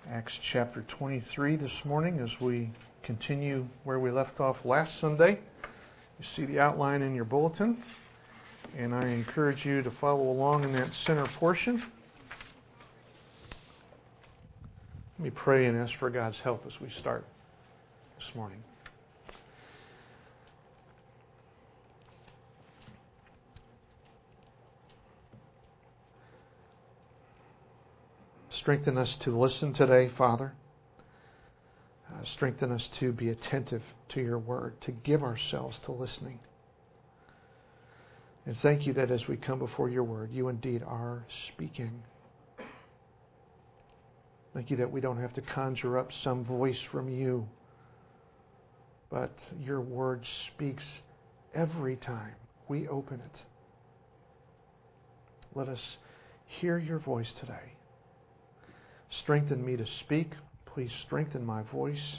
Acts chapter 23 this morning as we continue where we left off last Sunday. You see the outline in your bulletin, and I encourage you to follow along in that center portion. Let me pray and ask for God's help as we start this morning. Strengthen us to listen today, Father. Strengthen us to be attentive to your word, to give ourselves to listening. And thank you that as we come before your word, you indeed are speaking. Thank you that we don't have to conjure up some voice from you, but your word speaks every time we open it. Let us hear your voice today. Strengthen me to speak. Please strengthen my voice.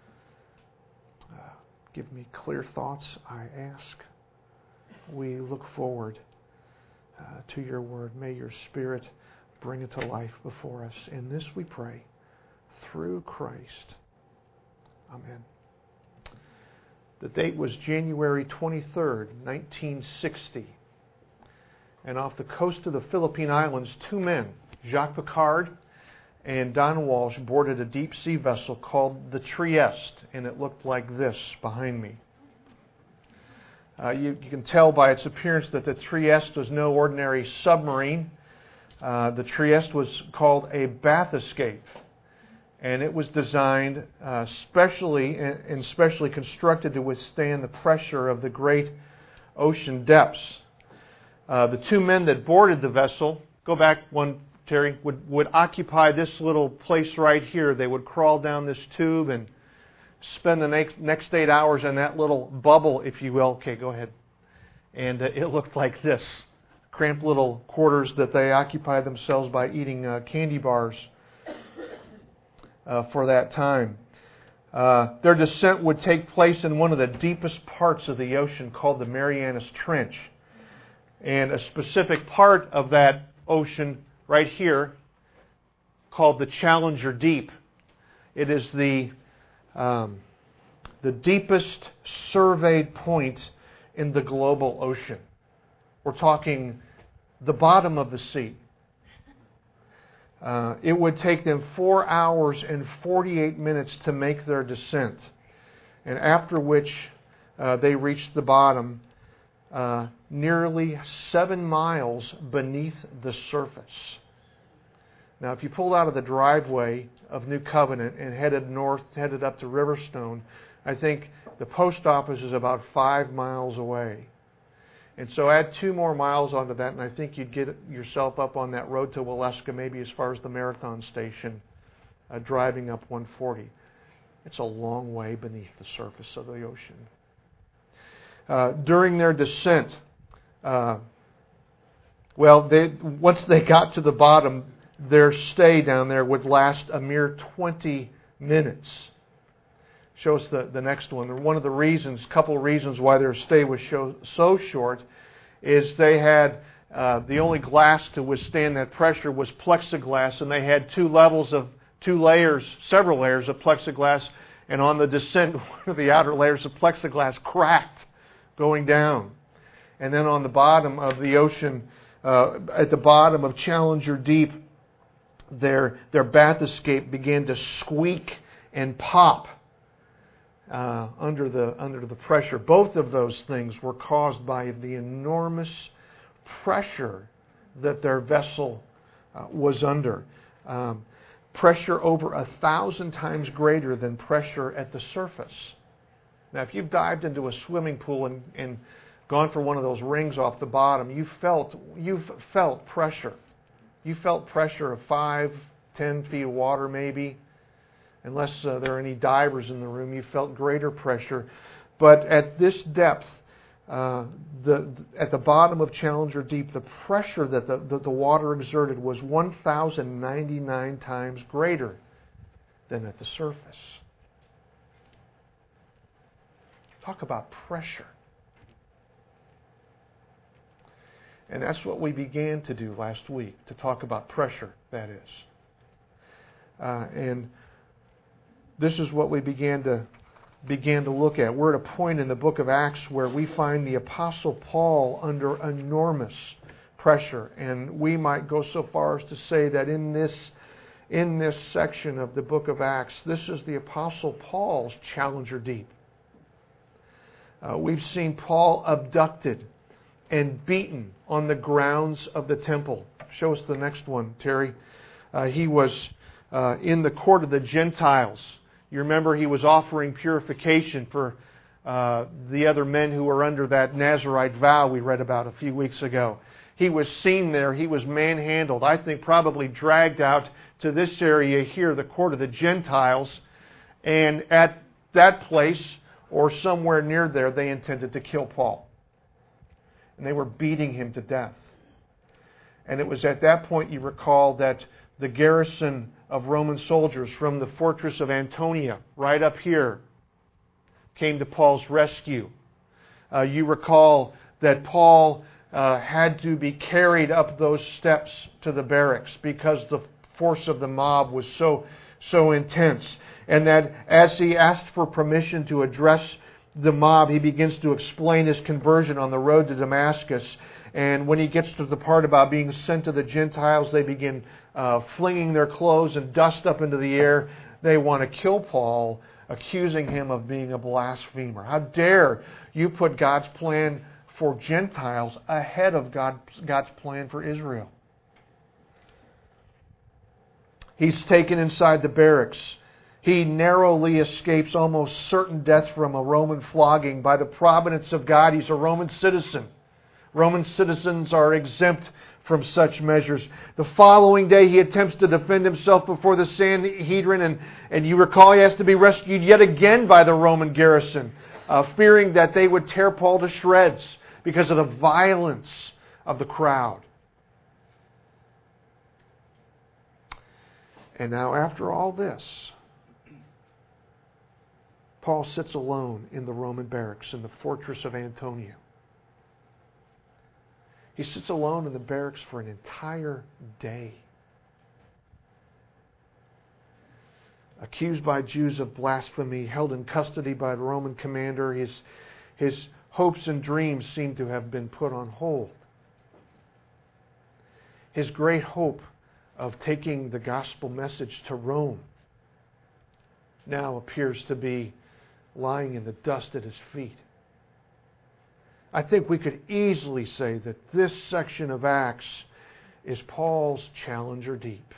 Give me clear thoughts, I ask. We look forward to your word. May your Spirit bring it to life before us. In this we pray, through Christ. Amen. The date was January 23rd, 1960. And off the coast of the Philippine Islands, two men, Jacques Piccard and Don Walsh, boarded a deep-sea vessel called the Trieste, and it looked like this behind me. You can tell by its appearance that the Trieste was no ordinary submarine. The Trieste was called a bathyscaphe, and it was designed specially constructed to withstand the pressure of the great ocean depths. The two men that boarded the vessel, go back one, Terry, would occupy this little place right here. They would crawl down this tube and spend the next 8 hours in that little bubble, if you will. Okay, go ahead. And it looked like this. Cramped little quarters that they occupied themselves by eating candy bars for that time. Their descent would take place in one of the deepest parts of the ocean called the Marianas Trench. And a specific part of that ocean right here, called the Challenger Deep. It is the deepest surveyed point in the global ocean. We're talking the bottom of the sea. It would take them 4 hours and 48 minutes to make their descent, and after which they reached the bottom, nearly 7 miles beneath the surface. Now, if you pulled out of the driveway of New Covenant and headed north, headed up to Riverstone, I think the post office is about 5 miles away. And so add 2 more miles onto that, and I think you'd get yourself up on that road to Waleska, maybe as far as the Marathon Station, driving up 140. It's a long way beneath the surface of the ocean. During their descent, once they got to the bottom, their stay down there would last a mere 20 minutes. Show us the next one. One of the reasons, couple of reasons why their stay was so short is they had the only glass to withstand that pressure was plexiglass, and they had several layers of plexiglass, and on the descent, one of the outer layers of plexiglass cracked going down. And then on the bottom of the ocean, at the bottom of Challenger Deep, their bathyscaphe began to squeak and pop under the pressure. Both of those things were caused by the enormous pressure that their vessel was under. Pressure over 1,000 times greater than pressure at the surface. Now, if you've dived into a swimming pool and gone for one of those rings off the bottom, you've felt pressure. You felt pressure of 5, 10 feet of water maybe. Unless there are any divers in the room, you felt greater pressure. But at this depth, at the bottom of Challenger Deep, the pressure that the water exerted was 1,099 times greater than at the surface. Talk about pressure. And that's what we began to do last week, to talk about pressure, that is. And this is what we began to look at. We're at a point in the book of Acts where we find the Apostle Paul under enormous pressure. And we might go so far as to say that in this section of the book of Acts, this is the Apostle Paul's Challenger Deep. We've seen Paul abducted and beaten on the grounds of the temple. Show us the next one, Terry. He was in the court of the Gentiles. You remember he was offering purification for the other men who were under that Nazirite vow we read about a few weeks ago. He was seen there. He was manhandled. I think probably dragged out to this area here, the court of the Gentiles. And at that place, or somewhere near there, they intended to kill Paul. And they were beating him to death. And it was at that point, you recall, that the garrison of Roman soldiers from the fortress of Antonia, right up here, came to Paul's rescue. You recall that Paul had to be carried up those steps to the barracks because the force of the mob was so intense. And that as he asked for permission to address the mob, he begins to explain his conversion on the road to Damascus. And when he gets to the part about being sent to the Gentiles, they begin flinging their clothes and dust up into the air. They want to kill Paul, accusing him of being a blasphemer. How dare you put God's plan for Gentiles ahead of God's plan for Israel? He's taken inside the barracks. He narrowly escapes almost certain death from a Roman flogging. By the providence of God, he's a Roman citizen. Roman citizens are exempt from such measures. The following day, he attempts to defend himself before the Sanhedrin, and you recall he has to be rescued yet again by the Roman garrison, fearing that they would tear Paul to shreds because of the violence of the crowd. And now, after all this, Paul sits alone in the Roman barracks in the fortress of Antonia. He sits alone in the barracks for an entire day. Accused by Jews of blasphemy, held in custody by the Roman commander, his hopes and dreams seem to have been put on hold. His great hope of taking the gospel message to Rome now appears to be lying in the dust at his feet. I think we could easily say that this section of Acts is Paul's Challenger Deep.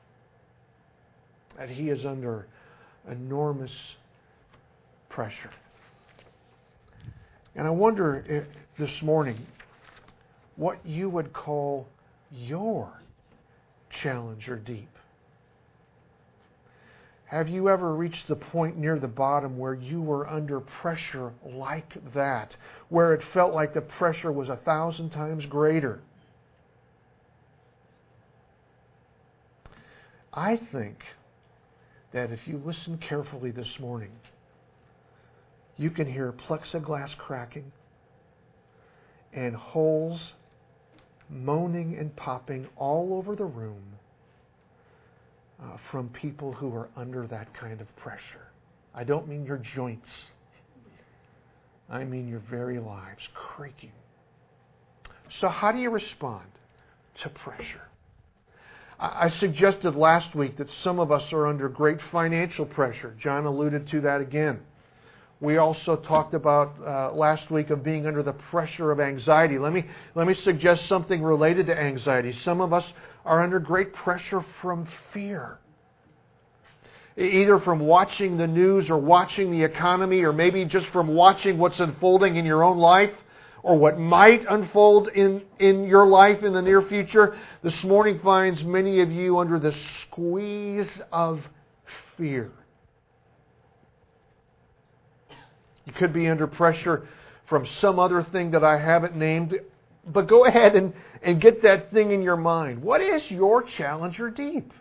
That he is under enormous pressure. And I wonder if this morning what you would call your Challenger Deep. Have you ever reached the point near the bottom where you were under pressure like that, where it felt like the pressure was 1,000 times greater? I think that if you listen carefully this morning, you can hear plexiglass cracking and holes moaning and popping all over the room from people who are under that kind of pressure. I don't mean your joints. I mean your very lives creaking. So how do you respond to pressure? I suggested last week that some of us are under great financial pressure. John alluded to that again. We also talked about last week of being under the pressure of anxiety. Let me suggest something related to anxiety. Some of us are under great pressure from fear. Either from watching the news or watching the economy, or maybe just from watching what's unfolding in your own life or what might unfold in your life in the near future. This morning finds many of you under the squeeze of fear. You could be under pressure from some other thing that I haven't named, but go ahead and get that thing in your mind. What is your Challenger Deep?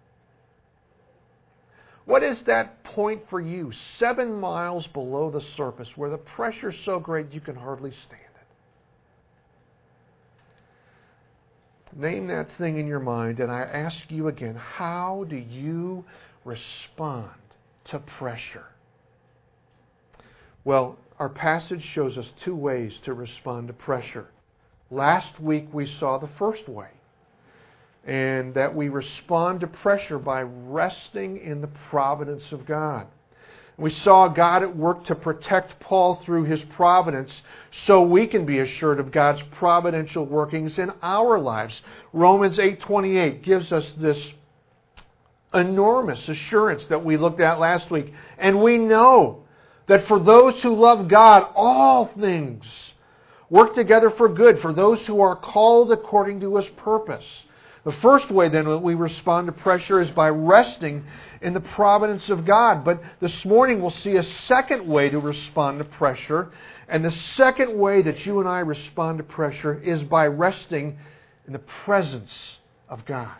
What is that point for you, 7 miles below the surface, where the pressure is so great you can hardly stand Name that thing in your mind, and I ask you again, how do you respond to pressure? Well, our passage shows us two ways to respond to pressure. Last week we saw the first way, and that we respond to pressure by resting in the providence of God. We saw God at work to protect Paul through His providence so we can be assured of God's providential workings in our lives. Romans 8:28 gives us this enormous assurance that we looked at last week. And we know that for those who love God, all things work together for good, for those who are called according to His purpose. The first way, then, that we respond to pressure is by resting in the providence of God. But this morning we'll see a second way to respond to pressure. And the second way that you and I respond to pressure is by resting in the presence of God.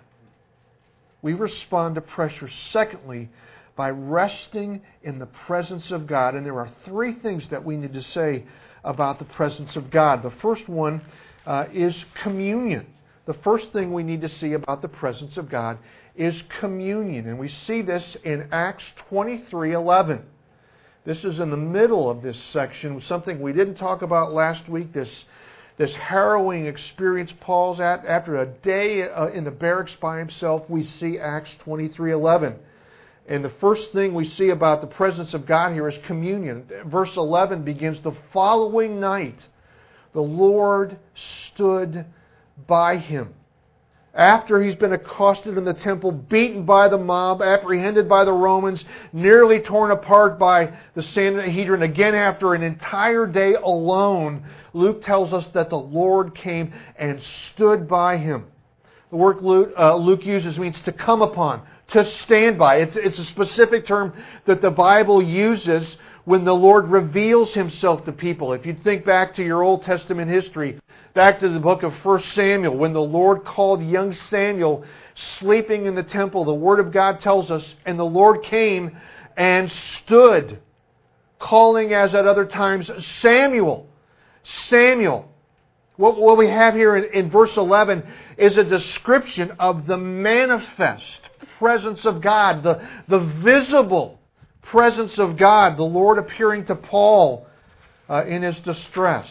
We respond to pressure, secondly, by resting in the presence of God. And there are three things that we need to say about the presence of God. The first one is communion. The first thing we need to see about the presence of God is communion. And we see this in Acts 23:11. This is in the middle of this section, something we didn't talk about last week, this harrowing experience Paul's at. After a day in the barracks by himself, we see Acts 23:11. And the first thing we see about the presence of God here is communion. Verse 11 begins, "The following night, the Lord stood by him." After he's been accosted in the temple, beaten by the mob, apprehended by the Romans, nearly torn apart by the Sanhedrin, again after an entire day alone, Luke tells us that the Lord came and stood by him. The word Luke uses means to come upon, to stand by. It's a specific term that the Bible uses when the Lord reveals Himself to people. If you think back to your Old Testament history, back to the book of 1 Samuel, when the Lord called young Samuel sleeping in the temple, the Word of God tells us, and the Lord came and stood, calling as at other times, "Samuel, Samuel." What we have here in verse 11 is a description of the manifest presence of God, the visible presence of God, the Lord appearing to Paul in his distress.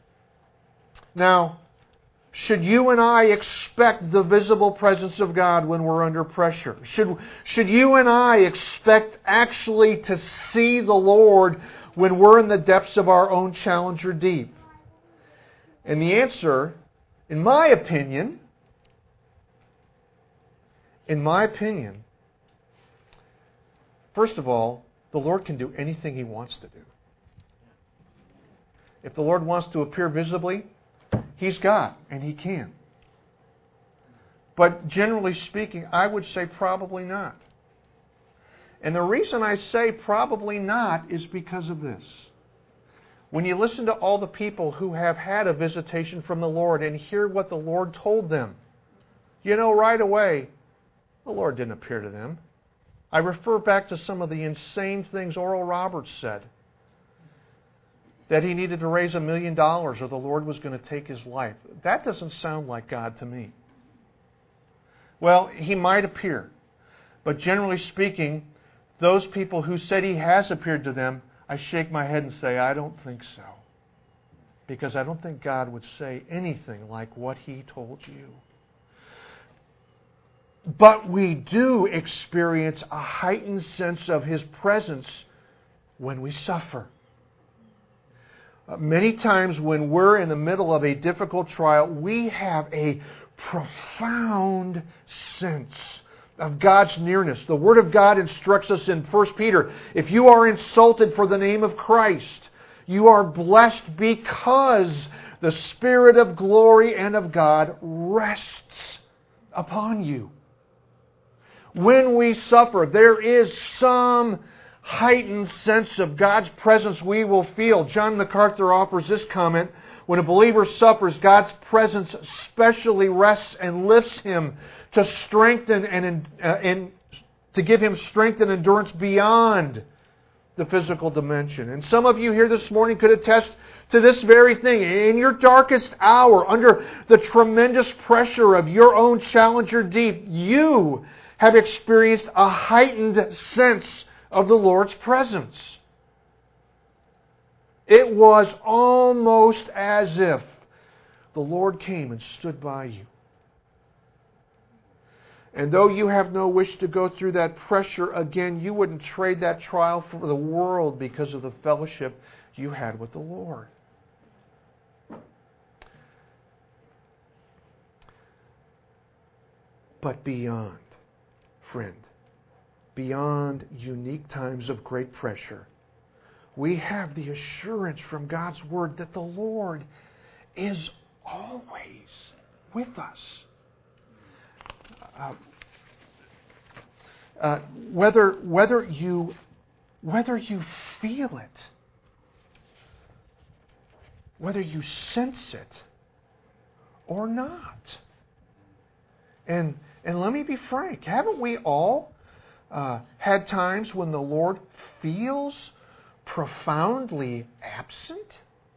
Now, should you and I expect the visible presence of God when we're under pressure? Should you and I expect actually to see the Lord when we're in the depths of our own challenge or deep? And the answer, in my opinion, first of all, the Lord can do anything He wants to do. If the Lord wants to appear visibly, He's God, and He can. But generally speaking, I would say probably not. And the reason I say probably not is because of this. When you listen to all the people who have had a visitation from the Lord and hear what the Lord told them, you know right away, the Lord didn't appear to them. I refer back to some of the insane things Oral Roberts said. That he needed to raise $1 million or the Lord was going to take his life. That doesn't sound like God to me. Well, He might appear. But generally speaking, those people who said He has appeared to them, I shake my head and say, I don't think so. Because I don't think God would say anything like what He told you. But we do experience a heightened sense of His presence when we suffer. Many times when we're in the middle of a difficult trial, we have a profound sense of God's nearness. The Word of God instructs us in 1 Peter, if you are insulted for the name of Christ, you are blessed because the Spirit of glory and of God rests upon you. When we suffer, there is some heightened sense of God's presence we will feel. John MacArthur offers this comment, when a believer suffers, God's presence specially rests and lifts him to strengthen and to give him strength and endurance beyond the physical dimension. And some of you here this morning could attest to this very thing. In your darkest hour, under the tremendous pressure of your own Challenger Deep, you have experienced a heightened sense of the Lord's presence. It was almost as if the Lord came and stood by you. And though you have no wish to go through that pressure again, you wouldn't trade that trial for the world because of the fellowship you had with the Lord. But beyond, friend, beyond unique times of great pressure, we have the assurance from God's Word that the Lord is always with us. Whether you feel it, whether you sense it or not. And let me be frank, haven't we all had times when the Lord feels profoundly absent?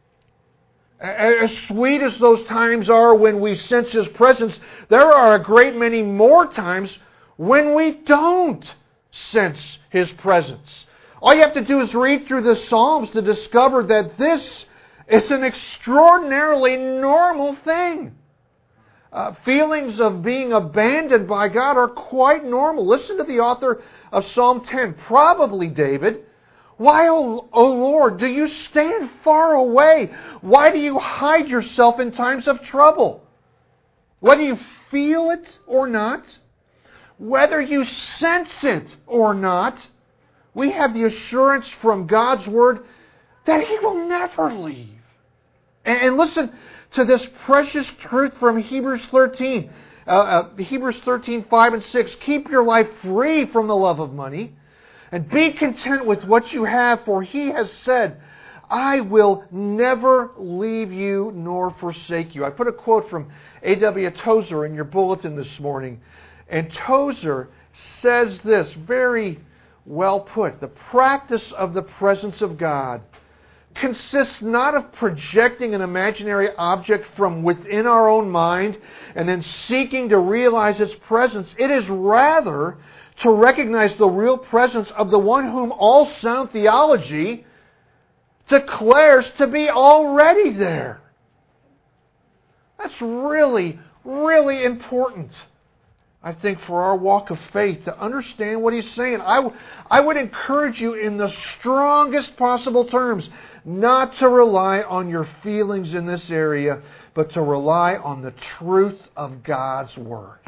As sweet as those times are when we sense His presence, there are a great many more times when we don't sense His presence. All you have to do is read through the Psalms to discover that this is an extraordinarily normal thing. Feelings of being abandoned by God are quite normal. Listen to the author of Psalm 10, probably David. Why, O Lord, do you stand far away? Why do you hide yourself in times of trouble? Whether you feel it or not, whether you sense it or not, we have the assurance from God's Word that He will never leave. And listen to this precious truth from Hebrews 13. Hebrews 13, 5 and 6. Keep your life free from the love of money, and be content with what you have, for He has said, I will never leave you nor forsake you. I put a quote from A.W. Tozer in your bulletin this morning. And Tozer says this, very well put. The practice of the presence of God consists not of projecting an imaginary object from within our own mind and then seeking to realize its presence. It is rather to recognize the real presence of the one whom all sound theology declares to be already there. That's really, really important, I think, for our walk of faith, to understand what he's saying. I would encourage you in the strongest possible terms not to rely on your feelings in this area, but to rely on the truth of God's Word.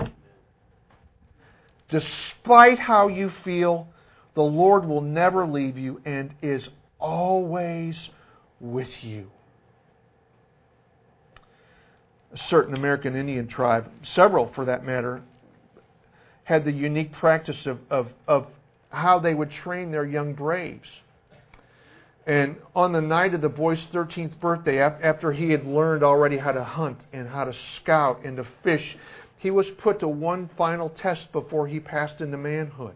Despite how you feel, the Lord will never leave you and is always with you. A certain American Indian tribe, several for that matter, had the unique practice of how they would train their young braves. And on the night of the boy's 13th birthday, after he had learned already how to hunt and how to scout and to fish, he was put to one final test before he passed into manhood.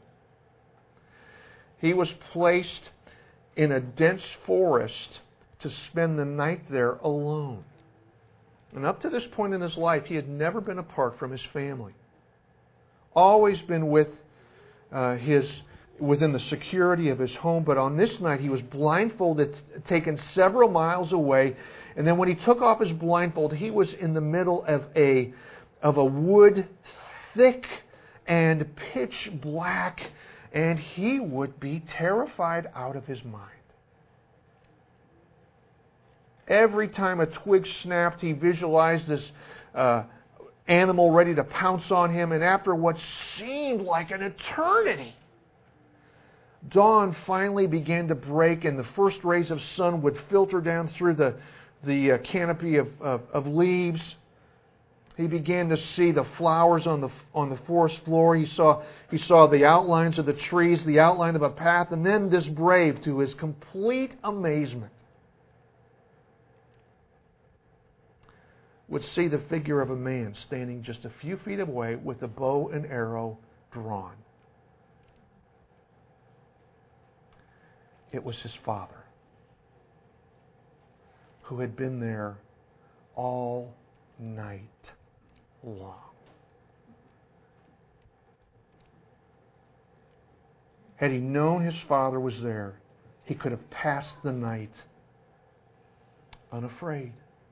He was placed in a dense forest to spend the night there alone. And up to this point in his life, he had never been apart from his family. Always been within the security of his home, but on this night he was blindfolded, taken several miles away, and then when he took off his blindfold, he was in the middle of a wood, thick and pitch black, and he would be terrified out of his mind. Every time a twig snapped, he visualized this animal ready to pounce on him, and after what seemed like an eternity, dawn finally began to break, and the first rays of sun would filter down through the canopy of leaves. He began to see the flowers on the forest floor. He saw the outlines of the trees, the outline of a path, and then this brave, to his complete amazement, would see the figure of a man standing just a few feet away with a bow and arrow drawn. It was his father. who had been there all night long. Had he known his Father was there, he could have passed the night unafraid.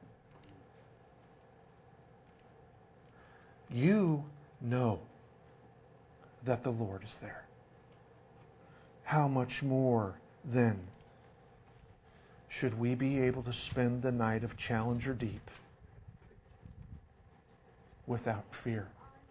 You know that the Lord is there. How much more, then, should we be able to spend the night of Challenger Deep without fear?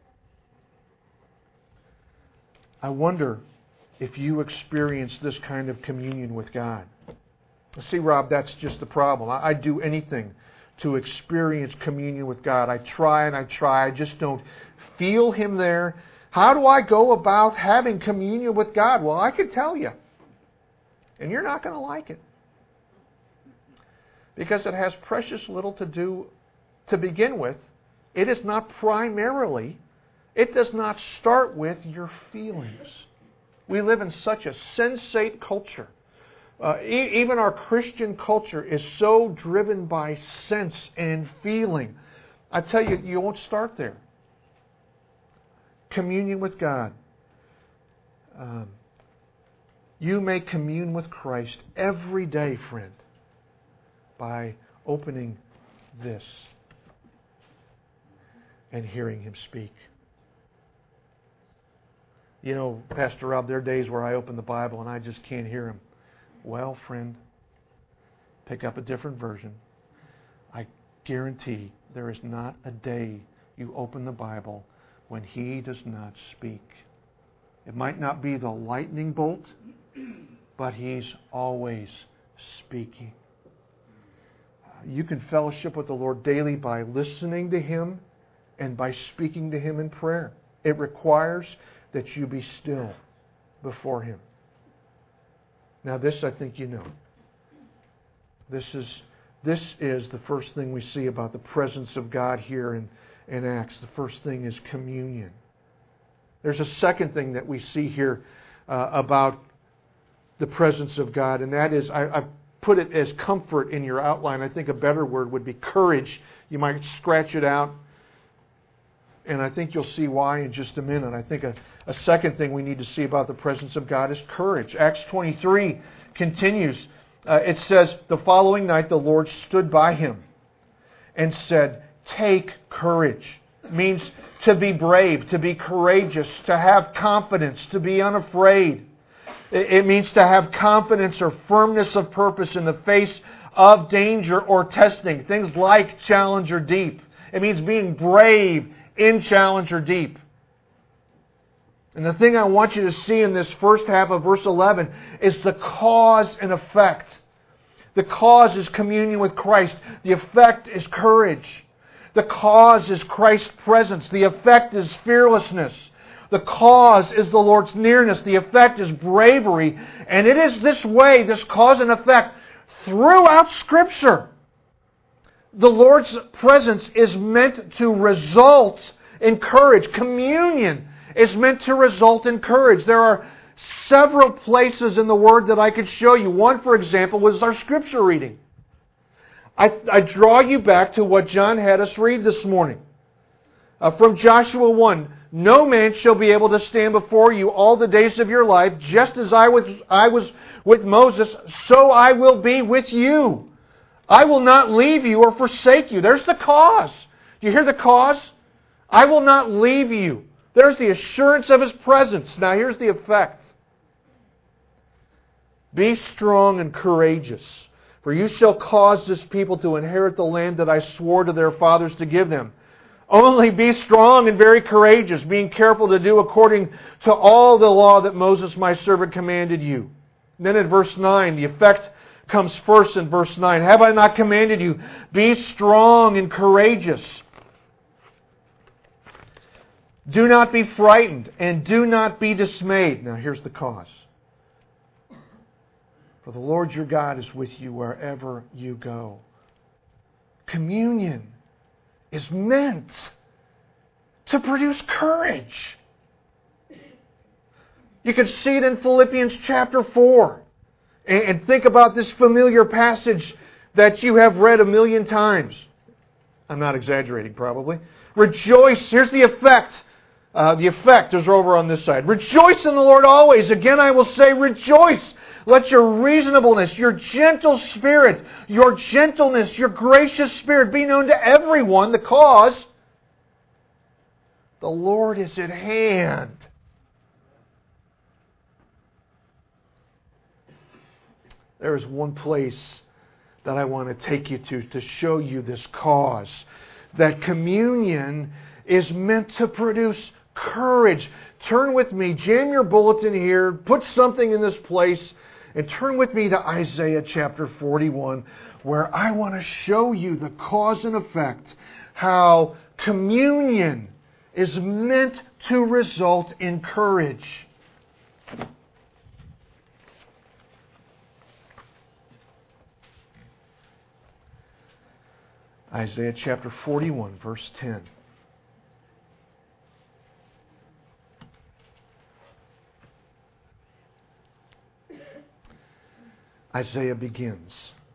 I wonder if you experience this kind of communion with God. See, Rob, that's just the problem. I'd do anything to experience communion with God. I try and I try. I just don't feel Him there. How do I go about having communion with God? Well, I could tell you. And you're not going to like it. Because it has precious little to do to begin with. It is not primarily, it does not start with your feelings. We live in such a sensate culture. Even our Christian culture is so driven by sense and feeling. I tell you, you won't start there. Communion with God. You may commune with Christ every day, friend, by opening this and hearing Him speak. You know, Pastor Rob, there are days where I open the Bible and I just can't hear Him. Well, friend, pick up a different version. I guarantee there is not a day you open the Bible when He does not speak. It might not be the lightning bolt, but He's always speaking. You can fellowship with the Lord daily by listening to Him and by speaking to Him in prayer. It requires that you be still before Him. Now this I think you know. This is the first thing we see about the presence of God here in Acts. The first thing is communion. There's a second thing that we see here about the presence of God, and that is, I put it as comfort in your outline. I think a better word would be courage. You might scratch it out, and I think you'll see why in just a minute. I think a second thing we need to see about the presence of God is courage. Acts 23 continues. It says, the following night the Lord stood by him and said, "Take courage." It means to be brave, to be courageous, to have confidence, to be unafraid. It means to have confidence or firmness of purpose in the face of danger or testing. Things like Challenger Deep. It means being brave in Challenger Deep. And the thing I want you to see in this first half of verse 11 is the cause and effect. The cause is communion with Christ. The effect is courage. The cause is Christ's presence. The effect is fearlessness. The cause is the Lord's nearness. The effect is bravery. And it is this way, this cause and effect, throughout Scripture. The Lord's presence is meant to result in courage. Communion is meant to result in courage. There are several places in the Word that I could show you. One, for example, was our Scripture reading. I draw you back to what John had us read this morning. From Joshua 1. No man shall be able to stand before you all the days of your life. Just as I was with Moses, so I will be with you. I will not leave you or forsake you. There's the cause. Do you hear the cause? I will not leave you. There's the assurance of His presence. Now here's the effect. Be strong and courageous, for you shall cause this people to inherit the land that I swore to their fathers to give them. Only be strong and very courageous, being careful to do according to all the law that Moses my servant commanded you. And then in verse 9, the effect comes first in verse 9. Have I not commanded you? Be strong and courageous. Do not be frightened and do not be dismayed. Now here's the cause. For the Lord your God is with you wherever you go. Communion is meant to produce courage. You can see it in Philippians chapter 4. And think about this familiar passage that you have read 1,000,000 times. I'm not exaggerating, probably. Rejoice. Here's the effect. The effect is over on this side. Rejoice in the Lord always. Again, I will say, rejoice. Let your reasonableness, your gentle spirit, your gentleness, your gracious spirit be known to everyone. The cause, the Lord is at hand. There is one place that I want to take you to show you this cause. That communion is meant to produce courage. Turn with me, jam your bulletin here, put something in this place, and turn with me to Isaiah chapter 41, where I want to show you the cause and effect, how communion is meant to result in courage. Isaiah chapter 41, verse 10. Isaiah begins,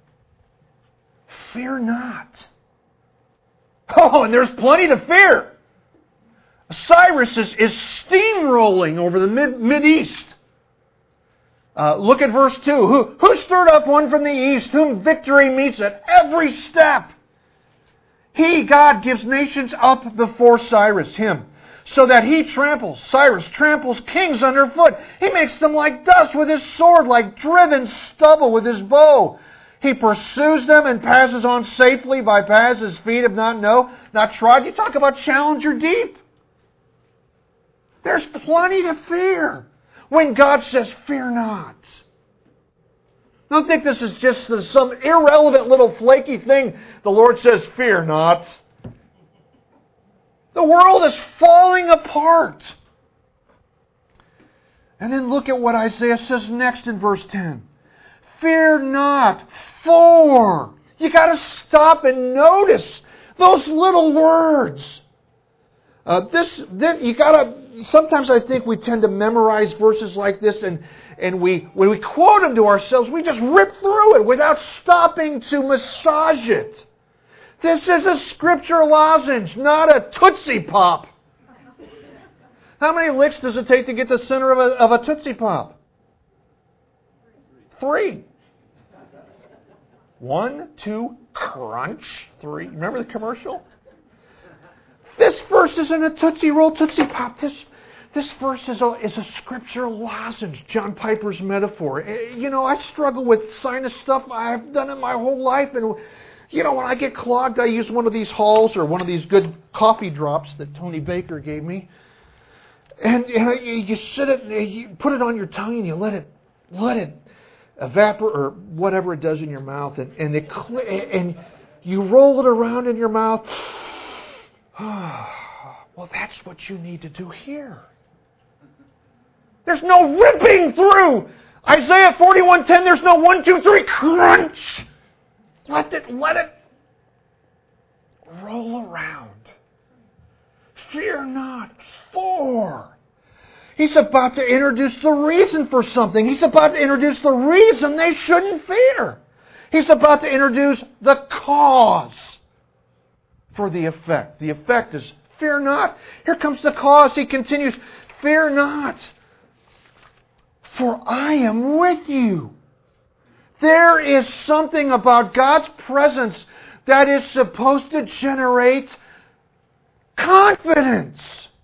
fear not. Oh, and there's plenty to fear. Cyrus is steamrolling over the Mid-East. Look at verse 2. Who stirred up one from the east, whom victory meets at every step? He, God, gives nations up before Cyrus, him, so that Cyrus tramples kings underfoot. He makes them like dust with his sword, like driven stubble with his bow. He pursues them and passes on safely by paths his feet have not trod. You talk about Challenger Deep. There's plenty to fear when God says, fear not. Don't think this is just some irrelevant little flaky thing. The Lord says, fear not. The world is falling apart. And then look at what Isaiah says next in verse 10. Fear not, for. You got to stop and notice those little words. Sometimes I think we tend to memorize verses like this, and when we quote them to ourselves, we just rip through it without stopping to massage it. This is a scripture lozenge, not a Tootsie Pop. How many licks does it take to get the center of a Tootsie Pop? 3. 1, 2, crunch. 3. Remember the commercial? This verse isn't a Tootsie Roll, Tootsie Pop. This verse is a scripture lozenge, John Piper's metaphor. I struggle with sinus stuff. I've done it my whole life. And, when I get clogged, I use one of these Halls or one of these good coffee drops that Tony Baker gave me. And you sit it, you put it on your tongue and you let it evaporate or whatever it does in your mouth. And you roll it around in your mouth. Well, that's what you need to do here. There's no ripping through. Isaiah 41:10, there's no 1, 2, 3, crunch. Let it roll around. Fear not, for. He's about to introduce the reason for something. He's about to introduce the reason they shouldn't fear. He's about to introduce the cause for the effect. The effect is fear not. Here comes the cause. He continues, fear not, for I am with you. There is something about God's presence that is supposed to generate confidence.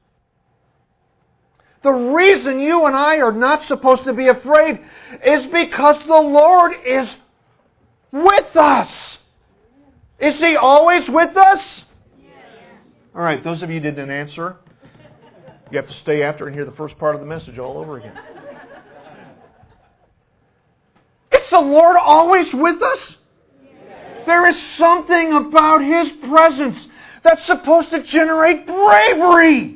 The reason you and I are not supposed to be afraid is because the Lord is with us. Is He always with us? Yes. All right, those of you who didn't answer, you have to stay after and hear the first part of the message all over again. Is the Lord always with us? Yes. There is something about His presence that's supposed to generate bravery.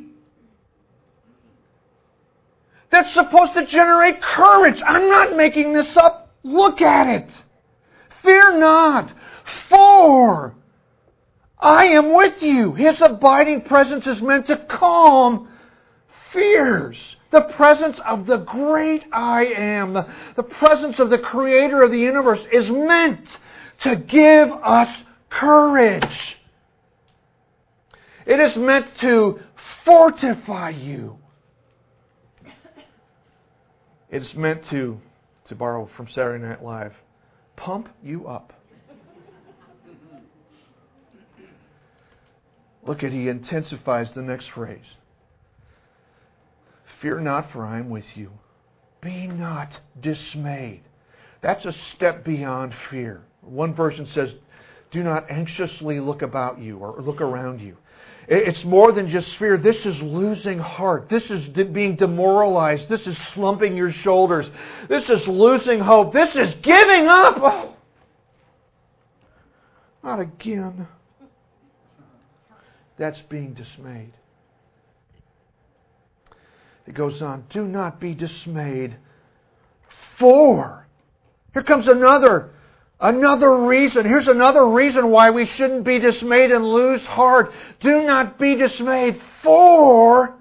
That's supposed to generate courage. I'm not making this up. Look at it. Fear not, for I am with you. His abiding presence is meant to calm fears. The presence of the great I Am, the presence of the Creator of the universe is meant to give us courage. It is meant to fortify you. It's meant to borrow from Saturday Night Live, pump you up. Look at, he intensifies the next phrase. Fear not, for I am with you. Be not dismayed. That's a step beyond fear. One version says, do not anxiously look about you or look around you. It's more than just fear. This is losing heart. This is being demoralized. This is slumping your shoulders. This is losing hope. This is giving up. Oh, not again. That's being dismayed. It goes on, do not be dismayed, for. Here comes another reason. Here's another reason why we shouldn't be dismayed and lose heart. Do not be dismayed, for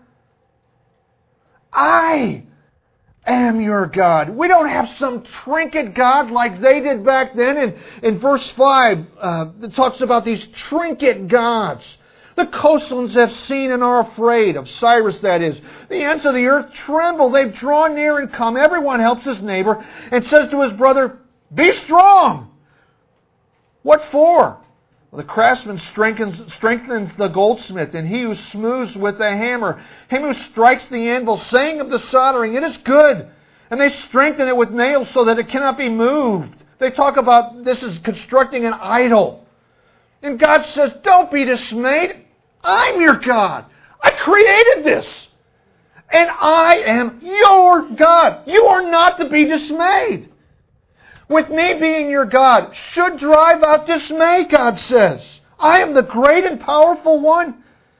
I am your God. We don't have some trinket God like they did back then. In verse 5, it talks about these trinket gods. The coastlands have seen and are afraid, of Cyrus that is. The ends of the earth tremble. They've drawn near and come. Everyone helps his neighbor and says to his brother, be strong. What for? Well, the craftsman strengthens the goldsmith, and he who smooths with the hammer, him who strikes the anvil, saying of the soldering, it is good. And they strengthen it with nails so that it cannot be moved. They talk about this is constructing an idol. And God says, don't be dismayed. I'm your God. I created this. And I am your God. You are not to be dismayed. With me being your God should drive out dismay, God says. I am the great and powerful one.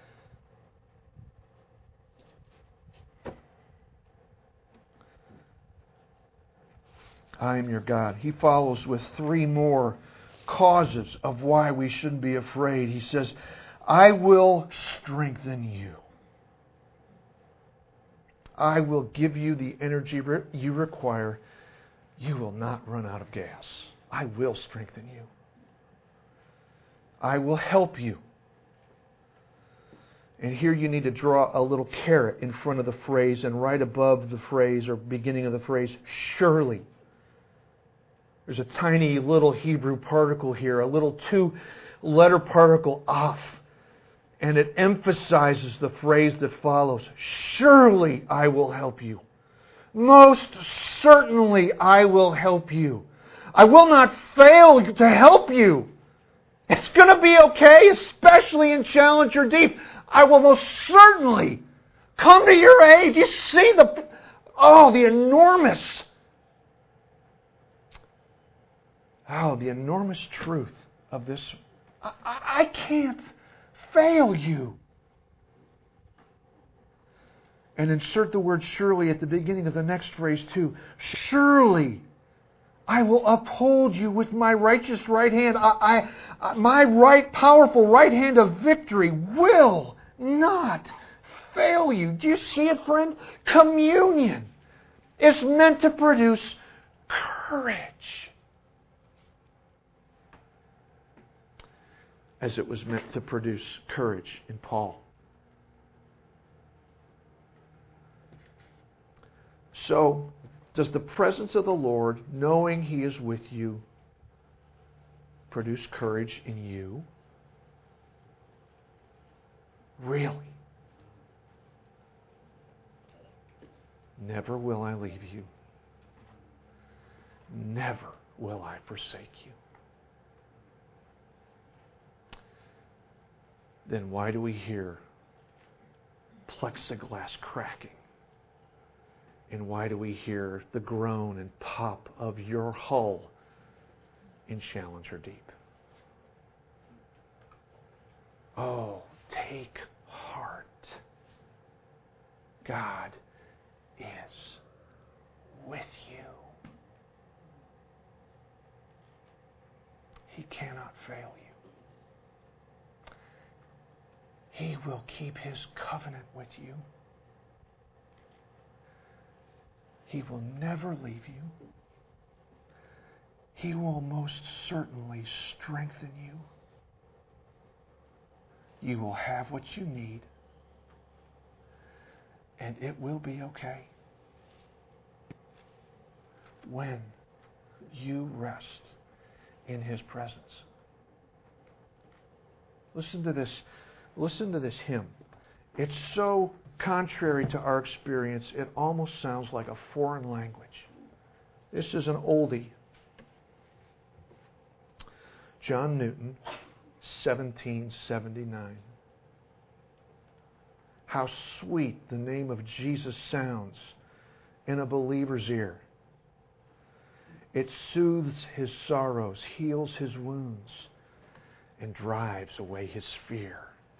I am your God. He follows with 3 more causes of why we shouldn't be afraid. He says, I will strengthen you. I will give you the energy you require. You will not run out of gas. I will strengthen you. I will help you. And here you need to draw a little caret in front of the phrase and right above the phrase or beginning of the phrase, surely. There's a tiny little Hebrew particle here, a little 2-letter particle, af. And it emphasizes the phrase that follows, surely I will help you. Most certainly I will help you. I will not fail to help you. It's going to be okay, especially in Challenger Deep. I will most certainly come to your aid. You see the enormous truth of this. I can't fail you. And insert the word surely at the beginning of the next phrase too. Surely I will uphold you with my righteous right hand. My powerful right hand of victory will not fail you. Do you see it, friend? Communion is meant to produce courage, as it was meant to produce courage in Paul. So, does the presence of the Lord, knowing He is with you, produce courage in you? Really? Never will I leave you. Never will I forsake you. Then why do we hear plexiglass cracking? And why do we hear the groan and pop of your hull in Challenger Deep? Oh, take heart. God is with you. He cannot fail you. He will keep His covenant with you. He will never leave you. He will most certainly strengthen you. You will have what you need, and it will be okay when you rest in His presence. Listen to this. Listen to this hymn. It's so contrary to our experience, it almost sounds like a foreign language. This is an oldie. John Newton, 1779. How sweet the name of Jesus sounds in a believer's ear. It soothes his sorrows, heals his wounds, and drives away his fear.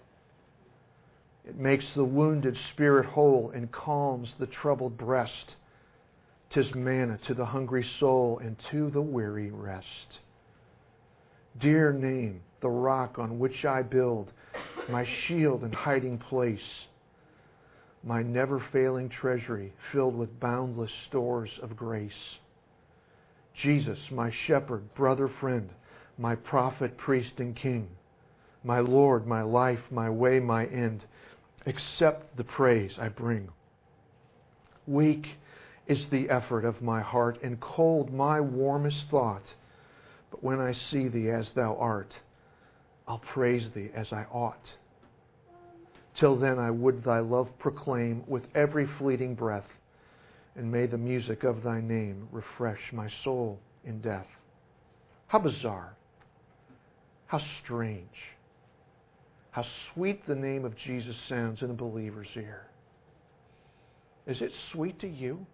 It makes the wounded spirit whole and calms the troubled breast. 'Tis manna to the hungry soul and to the weary rest. Dear name, the rock on which I build, my shield and hiding place, my never-failing treasury filled with boundless stores of grace. Jesus, my shepherd, brother, friend, my prophet, priest, and king, my Lord, my life, my way, my end, accept the praise I bring. Weak is the effort of my heart, and cold my warmest thought. But when I see Thee as Thou art, I'll praise Thee as I ought. Till then I would Thy love proclaim with every fleeting breath, and may the music of Thy name refresh my soul in death. How bizarre. How strange. How sweet the name of Jesus sounds in a believer's ear. Is it sweet to you?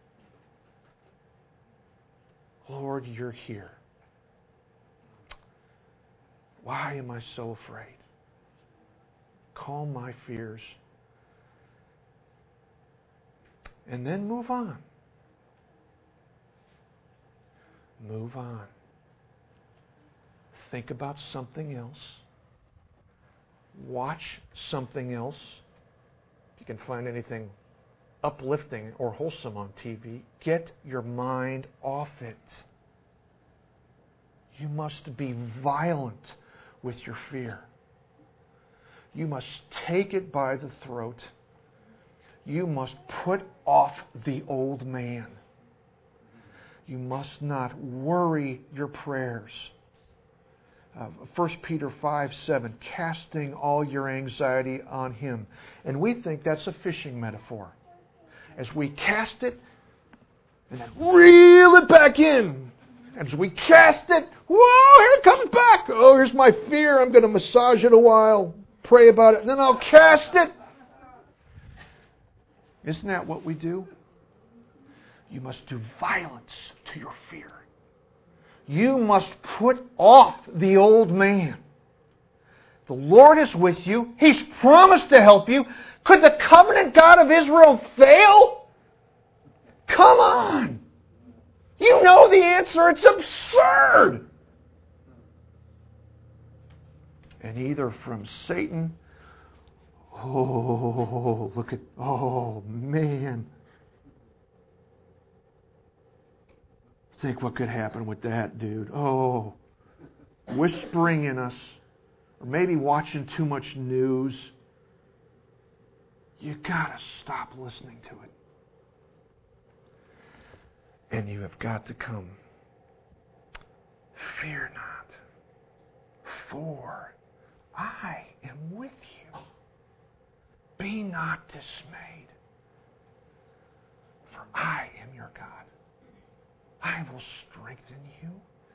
Lord, You're here. Why am I so afraid? Calm my fears. And then move on. Move on. Think about something else. Watch something else. If you can find anything uplifting or wholesome on TV, get your mind off it. You must be violent with your fear. You must take it by the throat. You must put off the old man. You must not worry your prayers. 1 Peter 5:7, casting all your anxiety on Him. And we think that's a fishing metaphor. As we cast it, and then reel it back in. As we cast it, whoa, here it comes back. Oh, here's my fear. I'm going to massage it a while, pray about it, and then I'll cast it. Isn't that what we do? You must do violence to your fear. You must put off the old man. The Lord is with you. He's promised to help you. Could the covenant God of Israel fail? Come on. You know the answer. It's absurd. And either from Satan, oh, look at, oh, man. Think what could happen with that, dude. Oh, whispering in us, or maybe watching too much news. You gotta stop listening to it. And you have got to come. Fear not, for I am with you. Be not dismayed, for I am your God. I will strengthen you.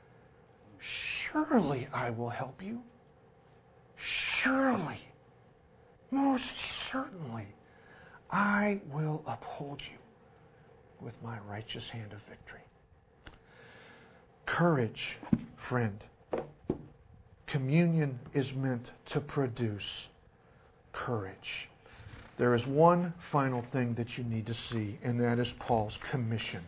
Surely I will help you. Surely, most certainly, I will uphold you with my righteous hand of victory. Courage, friend. Communion is meant to produce courage. There is one final thing that you need to see, and that is Paul's commission.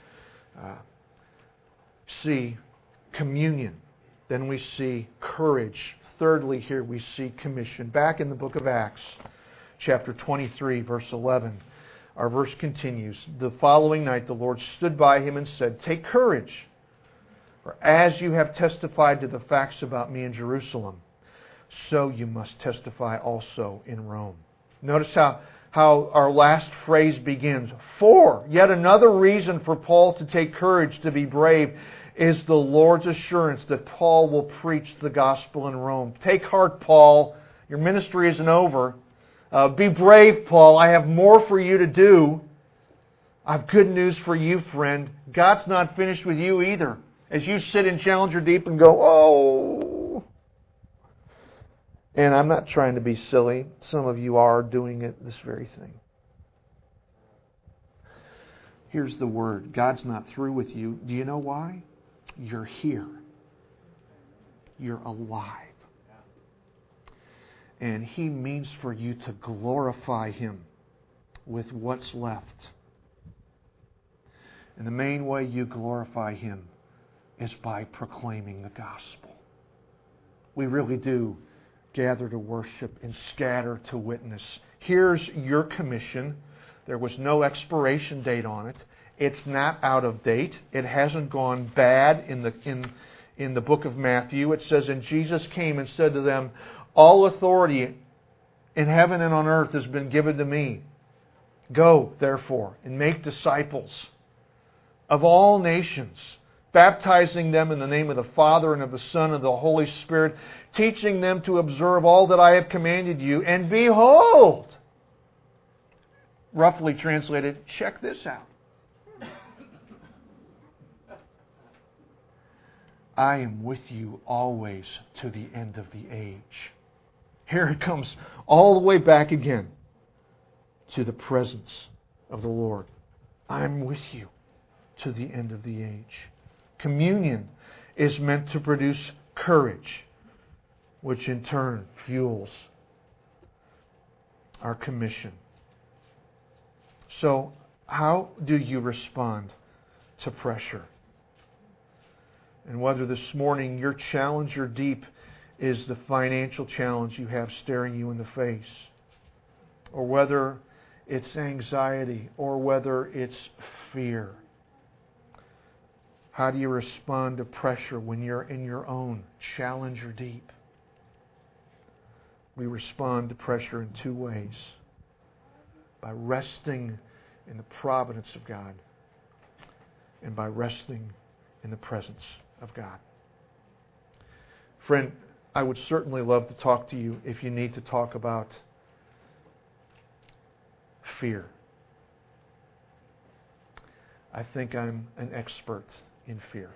See communion. Then we see courage. Thirdly, here we see commission. Back in the book of Acts, chapter 23, verse 11, our verse continues. The following night the Lord stood by him and said, "Take courage, For as you have testified to the facts about me in Jerusalem, so you must testify also in Rome. Notice how our last phrase begins. For, yet another reason for Paul to take courage, to be brave, is the Lord's assurance that Paul will preach the gospel in Rome. Take heart, Paul. Your ministry isn't over. Be brave, Paul. I have more for you to do. I have good news for you, friend. God's not finished with you either. As you sit in Challenger Deep and go, oh. And I'm not trying to be silly. Some of you are doing it, this very thing. Here's the word. God's not through with you. Do you know why? You're here. You're alive. And He means for you to glorify Him with what's left. And the main way you glorify Him is by proclaiming the gospel. We really do gather to worship and scatter to witness. Here's your commission. There was no expiration date on it. It's not out of date. It hasn't gone bad in the book of Matthew. It says, and Jesus came and said to them, all authority in heaven and on earth has been given to me. Go, therefore, and make disciples of all nations, baptizing them in the name of the Father and of the Son and of the Holy Spirit, teaching them to observe all that I have commanded you. And behold, roughly translated, check this out. I am with you always to the end of the age. Here it comes all the way back again to the presence of the Lord. I'm with you to the end of the age. Communion is meant to produce courage, which in turn fuels our commission. So, how do you respond to pressure? And whether this morning your Challenger Deep is the financial challenge you have staring you in the face, or whether it's anxiety, or whether it's fear. How do you respond to pressure when you're in your own Challenger Deep? We respond to pressure in two ways. By resting in the providence of God, and by resting in the presence of God. Friend, I would certainly love to talk to you if you need to talk about fear. I think I'm an expert in fear.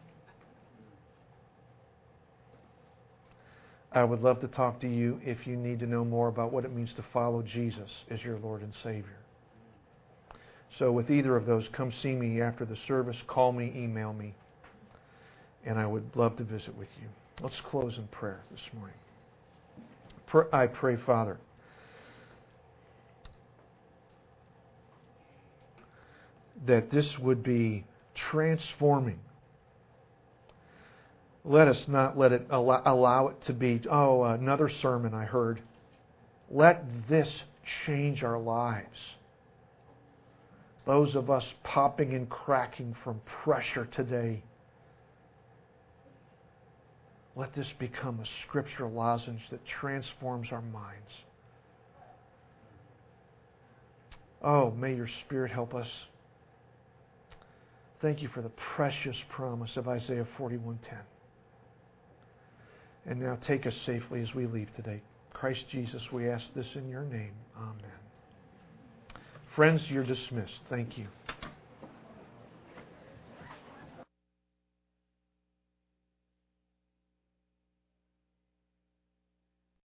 I would love to talk to you if you need to know more about what it means to follow Jesus as your Lord and Savior. So with either of those, come see me after the service, call me, email me, and I would love to visit with you. Let's close in prayer this morning. I pray, Father, that this would be transforming. Let us not let it allow it to be, another sermon I heard. Let this change our lives. Those of us popping and cracking from pressure today, let this become a scriptural lozenge that transforms our minds. Oh, may your Spirit help us. Thank you for the precious promise of Isaiah 41:10. And now take us safely as we leave today. Christ Jesus, we ask this in your name. Amen. Friends, you're dismissed. Thank you.